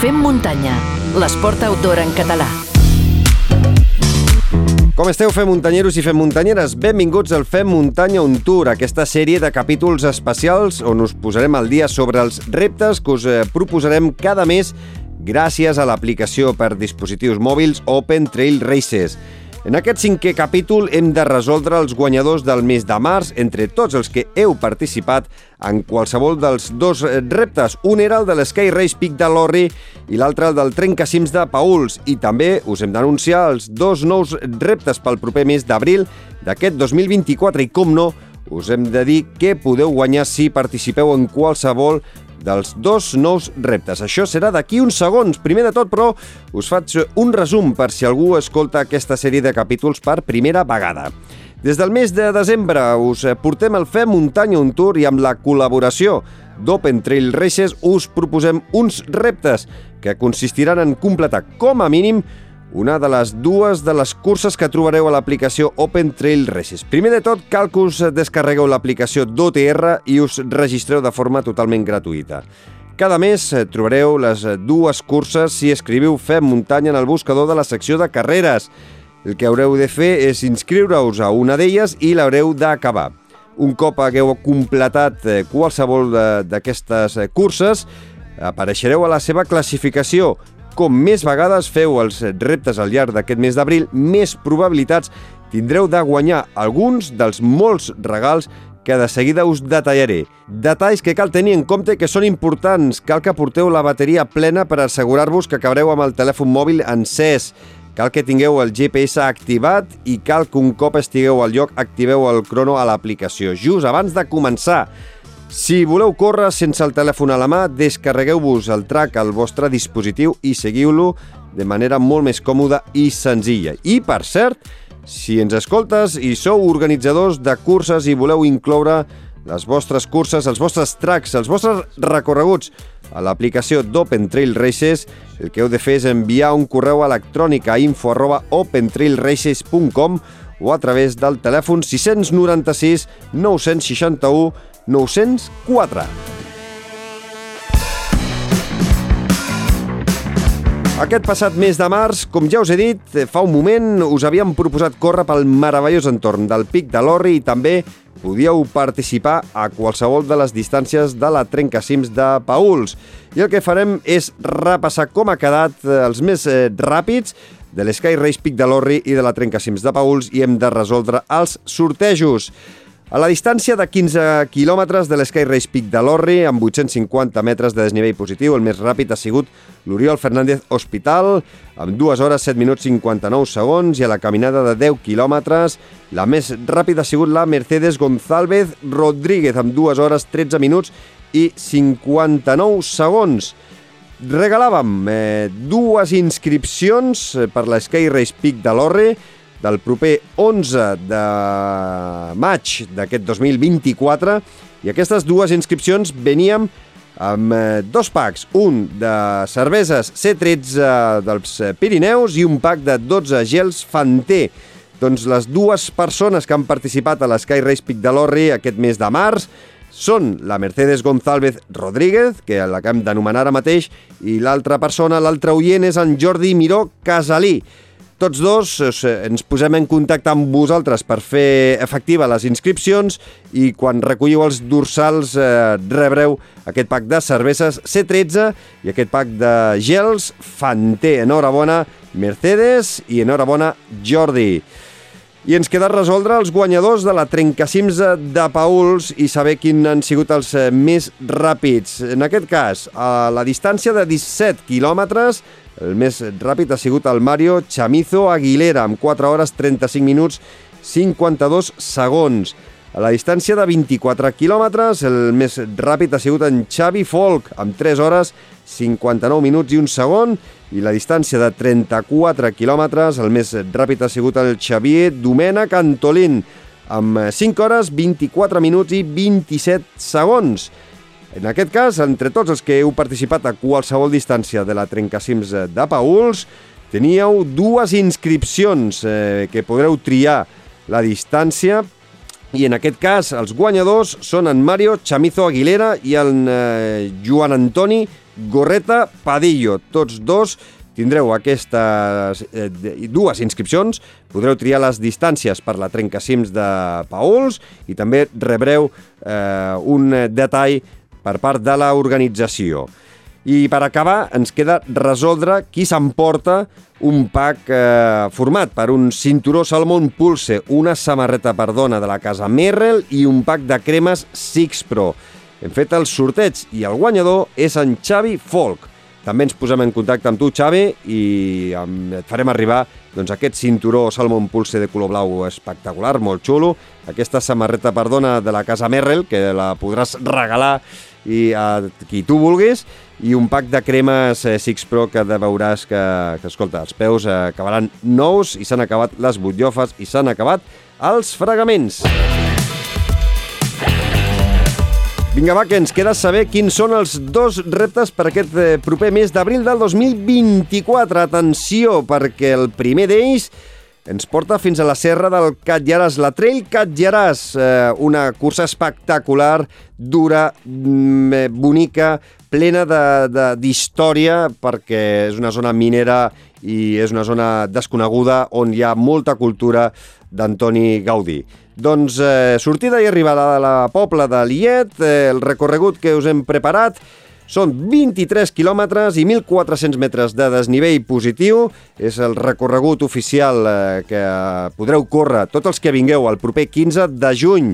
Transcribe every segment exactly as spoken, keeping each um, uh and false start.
Fem muntanya, l'esport outdoor en català. Com esteu, fem muntanyeros i fem muntanyeres? Benvinguts al Fem Muntanya On Tour, aquesta sèrie de capítols especials on us posarem al dia sobre els reptes que us proposarem cada mes gràcies a l'aplicació per dispositius mòbils Open Trail Races. En aquest cinquè capítol hem de resoldre els guanyadors del mes de març entre tots els que heu participat en qualsevol dels dos reptes. Un era el de l'Sky Race Pic de Lorri i l'altre el del Trencacims de Paüls. I també us hem d'anunciar els dos nous reptes pel proper mes d'abril d'aquest dos mil vint-i-quatre. I com no, us hem de dir què podeu guanyar si participeu en qualsevol dels dos nous reptes. Això serà d'aquí uns segons. Primer de tot, però, us faig un resum per si algú escolta aquesta sèrie de capítols per primera vegada. Des del mes de desembre us portem el Fem Muntanya On Tour i amb la col·laboració d'Open Trail Races us proposem uns reptes que consistiran en completar com a mínim una de les dues de les curses que trobareu a l'aplicació Open Trail Races. Primer de tot, cal que us descarregueu l'aplicació d'O T R i us registreu de forma totalment gratuïta. Cada mes trobareu les dues curses si escriviu Fem Muntanya en el buscador de la secció de carreres. El que haureu de fer és inscriure-us a una d'elles i l'haureu d'acabar. Un cop hagueu completat qualsevol d'aquestes curses, apareixereu a la seva classificació. Com més vegades feu els reptes al llarg d'aquest mes d'abril, més probabilitats tindreu de guanyar alguns dels molts regals que de seguida us detallaré. Detalls que cal tenir en compte que són importants. Cal que porteu la bateria plena per assegurar-vos que acabareu amb el telèfon mòbil encès. Cal que tingueu el G P S activat i cal que un cop estigueu al lloc activeu el crono a l'aplicació, just abans de començar. Si voleu córrer sense el telèfon a la mà, descarregueu-vos el track al vostre dispositiu i seguiu-lo de manera molt més còmoda i senzilla. I, per cert, si ens escoltes i sou organitzadors de curses i voleu incloure les vostres curses, els vostres tracks, els vostres recorreguts a l'aplicació d'Open Trail Races, el que heu de fer és enviar un correu electrònic a info arroba open trail races punt com o a través del telèfon sis nou sis nou sis u nou zero quatre. Aquest passat mes de març, com ja us he dit, fa un moment us havíem proposat córrer pel meravellós entorn del Pic de Lorri i també podíeu participar a qualsevol de les distàncies de la Trencacims de Paüls. I el que farem és repassar com ha quedat els més ràpids de l'Sky Race Pic de Lorri i de la Trencacims de Paüls i hem de resoldre els sortejos. A la distància de quinze quilòmetres de l'Sky Race Pic de Lorri, amb vuit-cents cinquanta metres de desnivell positiu, el més ràpid ha sigut l'Oriol Fernández Hospital, amb dues hores, set minuts, cinquanta-nou segons, i a la caminada de deu quilòmetres, la més ràpida ha sigut la Mercedes González Rodríguez, amb dues hores, tretze minuts i cinquanta-nou segons. Regalàvem eh, dues inscripcions per l'Sky Race Pic de Lorri, del proper onze de maig d'aquest dos mil vint-i-quatre, i aquestes dues inscripcions veníem amb dos packs, un de cerveses C tretze dels Pirineus i un pack de dotze gels Fanté. Doncs les dues persones que han participat a l'Sky Race Pic de Lorri aquest mes de març són la Mercedes González Rodríguez, que la que hem d'anomenar ara mateix, i l'altra persona, l'altre oient, és en Jordi Miró Casalí. Tots dos ens posem en contacte amb vosaltres per fer efectiva les inscripcions i quan recolliu els dorsals eh, rebreu aquest pack de cerveses C tretze i aquest pack de gels Fanté. Enhorabona, Mercedes, i enhorabona, Jordi. I ens queda resoldre els guanyadors de la Trencacims de Paüls i saber quins han sigut els més ràpids. En aquest cas, a la distància de disset quilòmetres, el més ràpid ha sigut el Mario Chamizo Aguilera, amb quatre hores, trenta-cinc minuts, cinquanta-dos segons. A la distància de vint-i-quatre quilòmetres, el més ràpid ha sigut en Xavi Folk, amb tres hores, cinquanta-nou minuts i un segon. I la distància de trenta-quatre quilòmetres, el més ràpid ha sigut el Xavier Domènech Antolín, amb cinc hores, vint-i-quatre minuts i vint-i-set segons. En aquest cas, entre tots els que heu participat a qualsevol distància de la Trencacims de Paüls, teníeu dues inscripcions eh, que podreu triar la distància i en aquest cas els guanyadors són en Mario Chamizo Aguilera i en eh, Joan Antoni Gorreta Padillo. Tots dos tindreu aquestes eh, dues inscripcions, podreu triar les distàncies per la trencacims de Paüls i també rebreu eh, un detall per part de l'organització. I per acabar ens queda resoldre qui s'emporta un pack eh, format per un cinturó Salomon Pulse, una samarreta per dona de la casa Merrell i un pack de cremes Six Pro. Hem fet el sorteig i el guanyador és en Xavi Folk. També ens posem en contacte amb tu, Xavi, i et farem arribar doncs, aquest cinturó Salomon Pulse de color blau espectacular, molt xulo, aquesta samarreta per dona de la casa Merrell, que la podràs regalar i a qui tu vulguis, i un pack de cremes eh, Six Pro que de veuràs que, que, escolta, els peus eh, acabaran nous i s'han acabat les butllofes i s'han acabat els fregaments. Vinga, va, que ens queda saber quins són els dos reptes per aquest eh, proper mes d'abril del dos mil vint-i-quatre. Atenció, perquè el primer d'ells ens porta fins a la serra del Catlllaràs, la Trail Catlllaràs, eh, una cursa espectacular, dura, mm, bonica, plena d'història, perquè és una zona minera i és una zona desconeguda on hi ha molta cultura d'Antoni Gaudí. Doncs eh, sortida i arribada a la Pobla de Lillet, eh, el recorregut que us hem preparat són vint-i-tres quilòmetres i mil quatre-cents metres de desnivell positiu. És el recorregut oficial eh, que podreu córrer tots els que vingueu el proper quinze de juny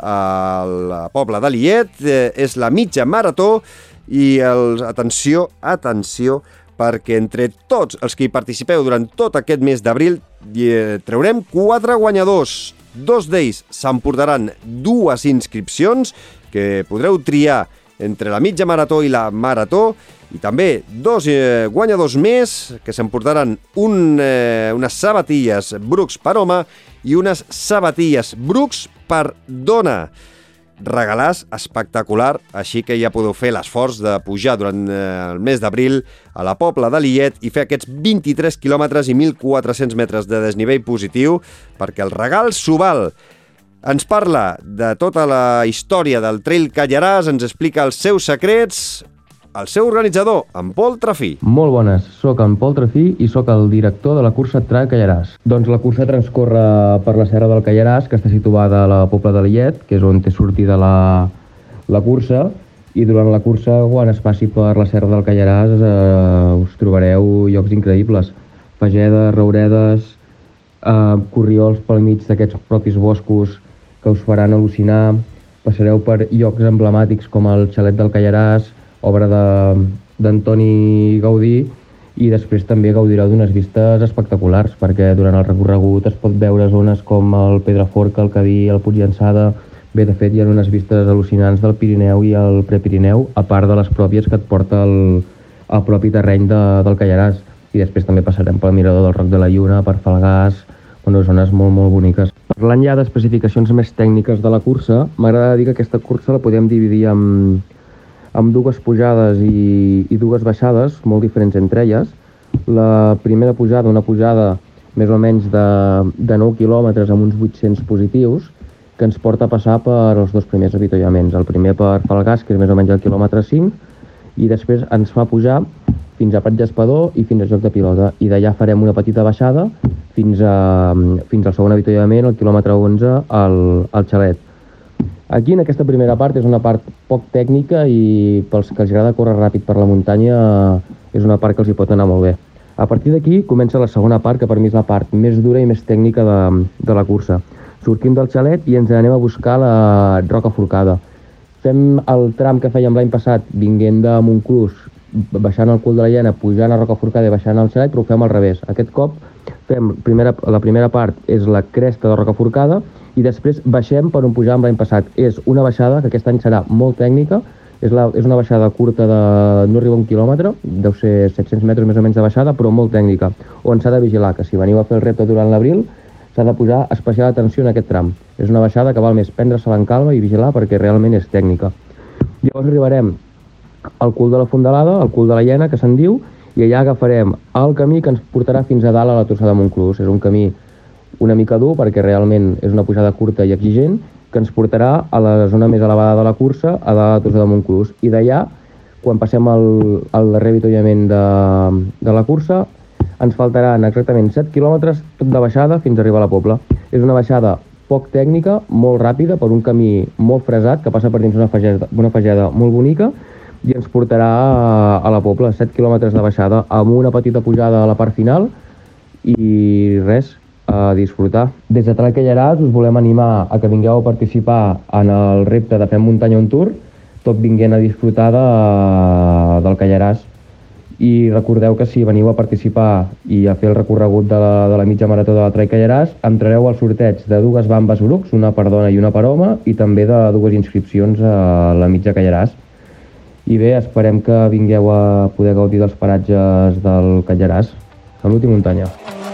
a la Pobla de Lillet. Eh, és la mitja marató i, el, atenció, atenció, perquè entre tots els que hi participeu durant tot aquest mes d'abril eh, traurem quatre guanyadors. Dos d'ells s'emportaran dues inscripcions que podreu triar entre la mitja marató i la marató, i també dos eh, guanyadors més que s'emportaran un, eh, unes sabatilles Brooks per home i unes sabatilles Brooks per dona. Regalàs espectacular, així que ja podeu fer l'esforç de pujar durant eh, el mes d'abril a la Pobla de Lillet i fer aquests vint-i-tres quilòmetres i mil quatre-cents metres de desnivell positiu, perquè el regal s'ho val. Ens parla de tota la història del Trail Catlllaràs, ens explica els seus secrets, el seu organitzador, en Pol Trafí. Molt bones, sóc en Pol Trafí i sóc el director de la cursa Trail Catlllaràs. Doncs la cursa transcorre per la serra del Catlllaràs, que està situada a la Pobla de Lillet, que és on té sortida la, la cursa, i durant la cursa, quan es passi per la serra del Catlllaràs, eh, us trobareu llocs increïbles. Fagedes, rouredes, eh, corriols pel mig d'aquests propis boscos que us faran al·lucinar. Passareu per llocs emblemàtics com el xalet del Catlllaràs, obra d'Antoni Gaudí, i després també gaudireu d'unes vistes espectaculars, perquè durant el recorregut es pot veure zones com el Pedraforca, el Cadí, el Puig Llançada. Bé, de fet, hi ha unes vistes al·lucinants del Pirineu i el Prepirineu, a part de les pròpies que et porta el, el propi terreny de, del Catlllaràs. I després també passarem pel mirador del Roc de la Lluna, per Falgars, bueno, zones molt, molt boniques. Parlant ja d'especificacions més tècniques de la cursa, m'agrada dir que aquesta cursa la podem dividir en amb dues pujades i, i dues baixades molt diferents entre elles. La primera pujada, una pujada més o menys de, de nou quilòmetres amb uns vuit-cents positius, que ens porta a passar per els dos primers avituallaments. El primer per Falgars, que és més o menys el quilòmetre cinc, i després ens fa pujar fins a Prat Gespador i fins a Joc de Pilota. I d'allà farem una petita baixada fins, a, fins al segon avituallament, el quilòmetre onze, al, al xalet. Aquí, en aquesta primera part, és una part poc tècnica i pels que els agrada córrer ràpid per la muntanya és una part que els hi pot anar molt bé. A partir d'aquí comença la segona part, que per mi és la part més dura i més tècnica de, de la cursa. Sortim del xalet i ens anem a buscar la Roca Forcada. Fem el tram que fèiem l'any passat, vinguent de Montclús, baixant el cul de la Llena, pujant a Roca Forcada i baixant al xalet, però ho fem al revés. Aquest cop fem primera, la primera part és la cresta de Roca Forcada i després baixem per on pujàvem l'any passat. És una baixada que aquest any serà molt tècnica, és, la, és una baixada curta de no arriba a un quilòmetre, deu ser set-cents metres més o menys de baixada, però molt tècnica, on s'ha de vigilar, que si veniu a fer el repte durant l'abril, s'ha de posar especial atenció en aquest tram. És una baixada que val més prendre-se-la en calma i vigilar perquè realment és tècnica. Llavors arribarem al cul de la Fondalada, al cul de la Llena, que se'n diu, i allà agafarem el camí que ens portarà fins a dalt a la Tossa de Montclús. És un camí una mica dur perquè realment és una pujada curta i exigent que ens portarà a la zona més elevada de la cursa, a la Tossa de Montclús. I d'allà quan passem el, el darrer avituallament de, de la cursa. Ens faltaran exactament set quilòmetres tot de baixada fins a arribar a la Pobla. És una baixada poc tècnica, molt ràpida, per un camí molt fresat, que passa per dins una fageda, una fageda molt bonica, i ens portarà a, a la Pobla, set quilòmetres de baixada, amb una petita pujada a la part final, i res, a disfrutar. Des de Trail Callaràs us volem animar a que vingueu a participar en el repte de Fem Muntanya on Tour, tot vinguent a disfrutar de, del Callaràs. I recordeu que si veniu a participar i a fer el recorregut de la, de la mitja marató de la Trail Callaràs, entrareu al sorteig de dues bambes Urucs, una per dona i una per home, i també de dues inscripcions a la mitja Callaràs. I bé, esperem que vingueu a poder gaudir dels paratges del Callaràs. Salut i muntanya.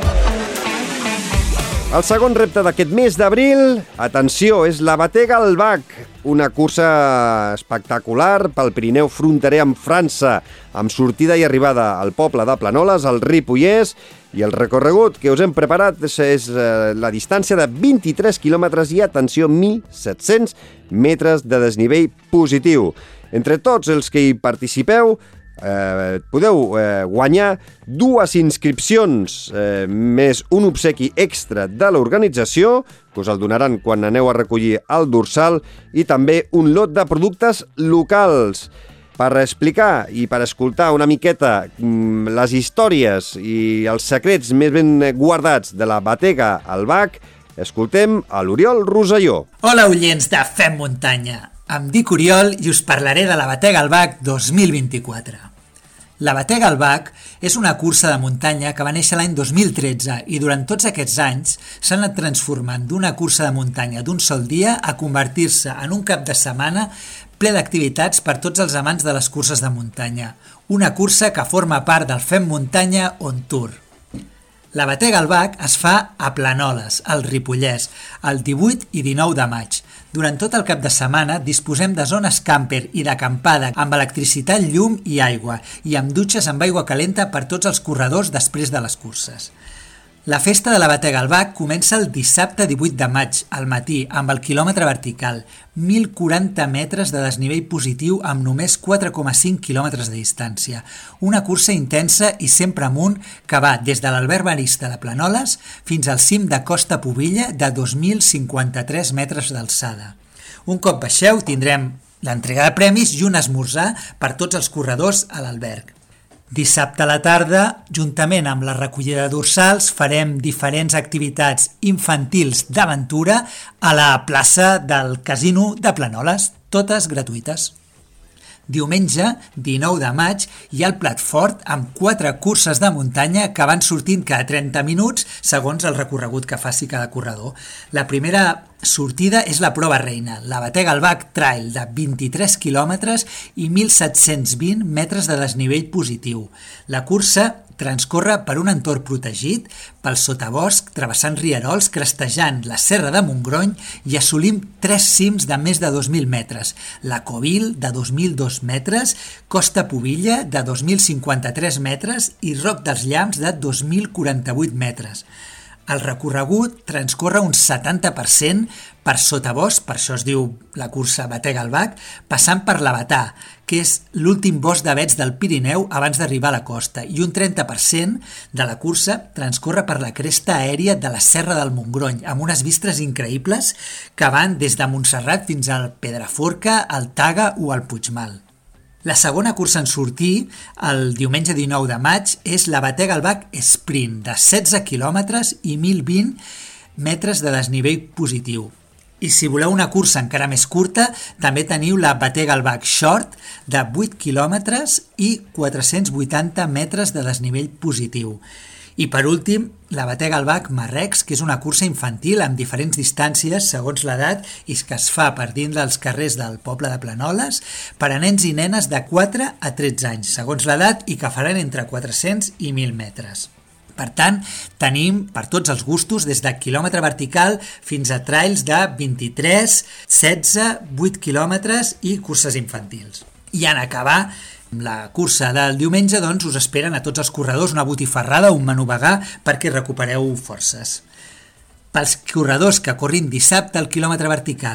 El segon repte d'aquest mes d'abril, atenció, és la Batega al Bac, una cursa espectacular pel Pirineu fronterer amb França, amb sortida i arribada al poble de Planoles, al Ripollès, i el recorregut que us hem preparat és la distància de vint-i-tres quilòmetres i, atenció, mil set-cents metres de desnivell positiu. Entre tots els que hi participeu, Eh, podeu eh, guanyar dues inscripcions eh, més un obsequi extra de l'organització, que us el donaran quan aneu a recollir el dorsal, i també un lot de productes locals. Per explicar i per escoltar una miqueta mm, les històries i els secrets més ben guardats de la Batega al Bac, escoltem a l'Oriol Rosselló. Hola, oients de Fem Muntanya. Em dic Oriol i us parlaré de la Batega al Bac dos mil vint-i-quatre. La Batega al Bac és una cursa de muntanya que va néixer l'any dos mil tretze i durant tots aquests anys s'ha anat transformant d'una cursa de muntanya d'un sol dia a convertir-se en un cap de setmana ple d'activitats per tots els amants de les curses de muntanya. Una cursa que forma part del Fem Muntanya on Tour. La Batega al Bac es fa a Planoles, al Ripollès, el divuit i dinou de maig. Durant tot el cap de setmana disposem de zones camper i d'acampada amb electricitat, llum i aigua, i amb dutxes amb aigua calenta per tots els corredors després de les curses. La festa de la Batega al Bac comença el dissabte divuit de maig, al matí, amb el quilòmetre vertical, mil quaranta metres de desnivell positiu amb només quatre coma cinc quilòmetres de distància. Una cursa intensa i sempre amunt que va des de l'Albert Marista de Planoles fins al cim de Costa Pubilla de dos mil cinquanta-tres metres d'alçada. Un cop baixeu tindrem l'entrega de premis i un esmorzar per tots els corredors a l'alberg. Dissabte a la tarda, juntament amb la recollida de dorsals, farem diferents activitats infantils d'aventura a la plaça del Casino de Planoles, totes gratuïtes. Diumenge, dinou de maig, hi ha el plat fort amb quatre curses de muntanya que van sortint cada trenta minuts segons el recorregut que faci cada corredor. La primera sortida és la prova reina, la Batega al Bac Trail, de vint-i-tres quilòmetres i mil set-cents vint metres de desnivell positiu. La cursa transcorre per un entorn protegit, pel sotabosc, travessant rierols, crestejant la Serra de Montgrony i assolim tres cims de més de dos mil metres, la Covil, de dos mil dos metres, Costa Pubilla, de dos mil cinquanta-tres metres i Roc dels Llamps, de dos mil quaranta-vuit metres. El recorregut transcorre un setanta per cent per sotabosc, per això es diu la cursa Batega al Bac, passant per l'Abatà, que és l'últim bosc d'avets del Pirineu abans d'arribar a la costa, i un trenta per cent de la cursa transcorre per la cresta aèria de la Serra del Montgrony, amb unes vistes increïbles que van des de Montserrat fins al Pedraforca, al Taga o al Puigmal. La segona cursa en sortir, el diumenge dinou de maig, és la Batega al Bac Sprint, de setze quilòmetres i mil vint metres de desnivell positiu. I si voleu una cursa encara més curta, també teniu la Batega al Bac Short, de vuit quilòmetres i quatre-cents vuitanta metres de desnivell positiu. I per últim, la Batega al Bac Marrecs, que és una cursa infantil amb diferents distàncies segons l'edat i que es fa per dins dels carrers del poble de Planoles per a nens i nenes de quatre a tretze anys, segons l'edat, i que faran entre quatre-cents i mil metres. Per tant, tenim per tots els gustos des de quilòmetre vertical fins a trails de vint-i-tres, setze, vuit quilòmetres i curses infantils. I en acabar la cursa del diumenge, doncs, us esperen a tots els corredors una botifarrada o un menú vegà perquè recupereu forces. Pels corredors que corrin dissabte al quilòmetre vertical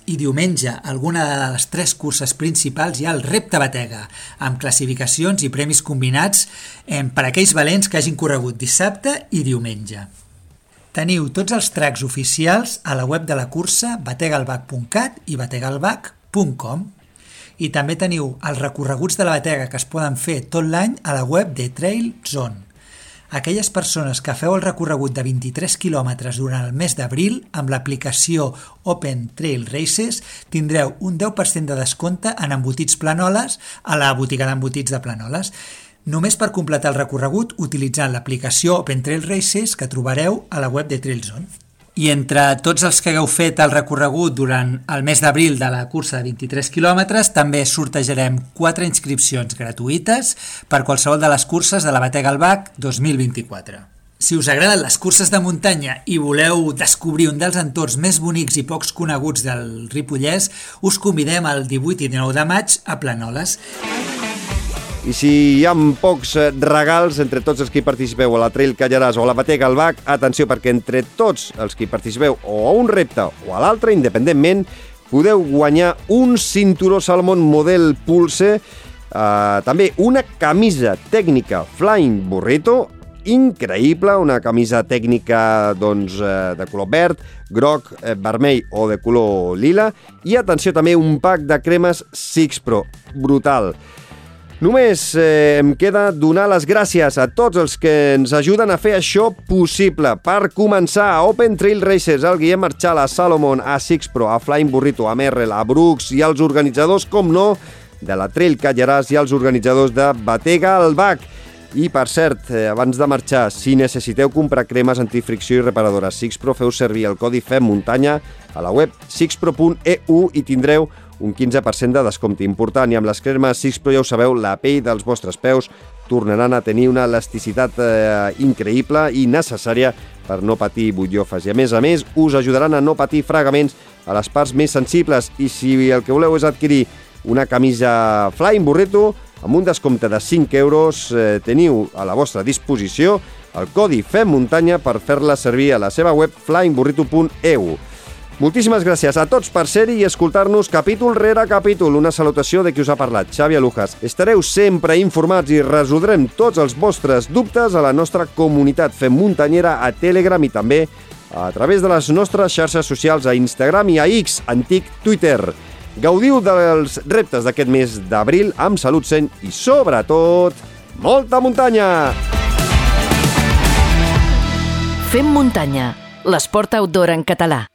i diumenge alguna de les tres curses principals hi ha el Repte Batega, amb classificacions i premis combinats per a aquells valents que hagin corregut dissabte i diumenge. Teniu tots els tracks oficials a la web de la cursa bategalbac punt cat i bategalbac punt com i també teniu els recorreguts de la batega que es poden fer tot l'any a la web de Trail Zone. Aquelles persones que feu el recorregut de vint-i-tres quilòmetres durant el mes d'abril amb l'aplicació Open Trail Races tindreu un deu per cent de descompte en embotits Planoles a la botiga d'embotits de Planoles, només per completar el recorregut utilitzant l'aplicació Open Trail Races que trobareu a la web de Trailzone. I entre tots els que hagueu fet el recorregut durant el mes d'abril de la cursa de vint-i-tres quilòmetres, també sortejarem quatre inscripcions gratuïtes per qualsevol de les curses de la Batega al Bac dos mil vint-i-quatre. Si us agraden les curses de muntanya i voleu descobrir un dels entorns més bonics i pocs coneguts del Ripollès, us convidem el divuit i dinou de maig a Planoles. I si hi ha pocs regals entre tots els que hi participeu a la Trail Callaràs o a la Batega al Bac, atenció, perquè entre tots els que hi participeu o a un repte o a l'altre, independentment, podeu guanyar un cinturó Salomon model Pulse, eh, també una camisa tècnica Flying Burrito, increïble, una camisa tècnica doncs, eh, de color verd, groc, eh, vermell o de color lila, i atenció també un pack de cremes Six Pro, brutal. Només eh, em queda donar les gràcies a tots els que ens ajuden a fer això possible. Per començar, a Open Trail Races, al Guillem Marchal, a Salomon, a Six Pro, a Flying Burrito, a Merrell, a Brooks i als organitzadors, com no, de la Trail Callaràs i als organitzadors de Batega al Bac. I, per cert, eh, abans de marxar, si necessiteu comprar cremes antifricció i reparadores Six Pro, feu servir el codi FEMmuntanya a la web sixpro punt e u i tindreu un quinze per cent de descompte important. I amb les cremes Six Pro, ja ho sabeu, la pell dels vostres peus tornaran a tenir una elasticitat eh, increïble i necessària per no patir butllofes. I a més a més, us ajudaran a no patir fregaments a les parts més sensibles. I si el que voleu és adquirir una camisa Flying Burrito, amb un descompte de cinc euros, eh, teniu a la vostra disposició el codi FEMmuntanya per fer-la servir a la seva web flying burrito punt e u. Moltíssimes gràcies a tots per ser-hi i escoltar-nos capítol rere capítol. Una salutació de qui us ha parlat, Xavi Alujas. Estareu sempre informats i resoldrem tots els vostres dubtes a la nostra comunitat FEMmuntanyera a Telegram i també a través de les nostres xarxes socials a Instagram i a X, antic Twitter. Gaudiu dels reptes d'aquest mes d'abril amb salut, seny i, sobretot, molta muntanya! Fem muntanya, l'esport outdoor en català.